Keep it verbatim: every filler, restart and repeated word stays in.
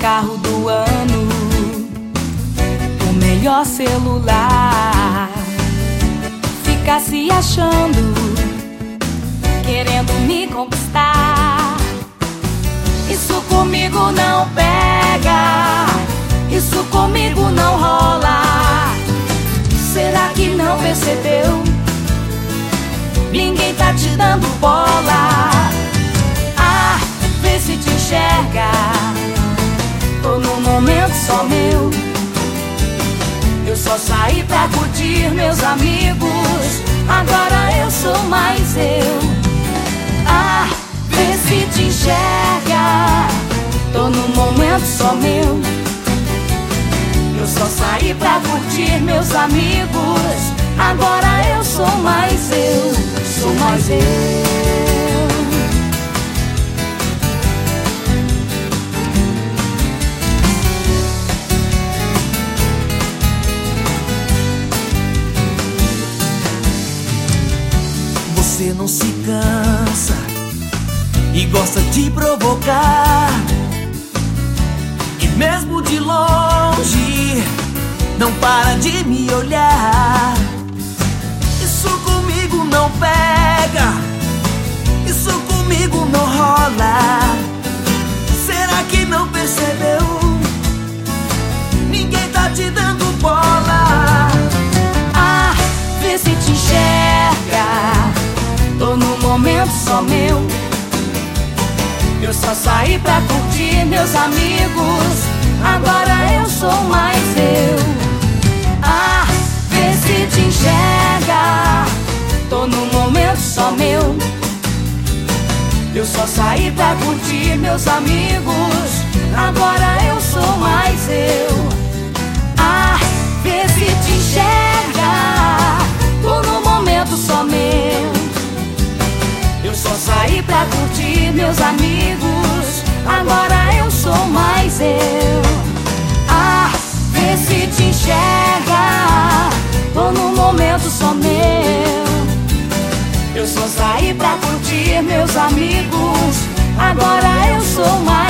carro do ano, o melhor celular. Fica se achando, querendo me conquistar. Isso comigo não pega, isso comigo não rola. Será que não percebeu? Ninguém tá te dando bola. Ah, vê se te enxerga. Tô num momento só meu. Eu só saí pra curtir meus amigos. Agora eu sou mais eu. Ah, vê se te enxerga. Tô num momento só meu. Eu só saí pra curtir meus amigos. Agora eu sou mais eu. Sou mais eu. Você não se cansa e gosta de provocar, e mesmo de longe não para de me olhar. Isso comigo não pega, isso comigo não rola. Será que não percebeu? Ninguém tá te dando bola. Ah, vê se te enxerga. Tô num momento só meu. Eu só saí pra curtir meus amigos. Agora eu sou mais eu. Ah, vê se te enxerga. Tô num momento só meu. Eu só saí pra curtir meus amigos. Agora eu sou mais eu. Ah, vê se te enxerga. Tô num momento só meu. Eu só saí pra curtir meus amigos. Agora eu sou mais eu. Ah, vê se te enxerga. Tô num momento só meu. Eu só saí pra curtir meus amigos. Agora eu sou mais